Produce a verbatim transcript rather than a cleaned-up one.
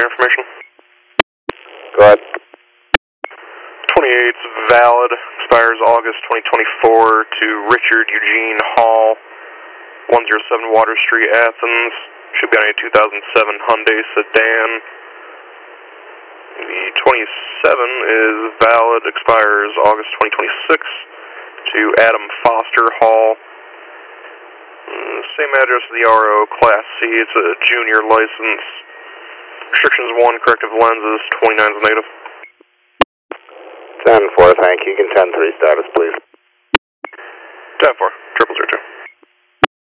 passenger information. Go ahead. twenty-eight's valid, expires August twenty twenty-four to Richard Eugene Hall, one oh seven Water Street, Athens. Should be on a two thousand seven Hyundai sedan. The twenty-seven is valid, expires August twenty twenty-six to Adam Foster Hall. Uh, same address as the R O, Class C. It's a junior license. Restrictions one, corrective lenses, twenty-nine is negative. ten four, thank you. You can ten three status, please. ten four.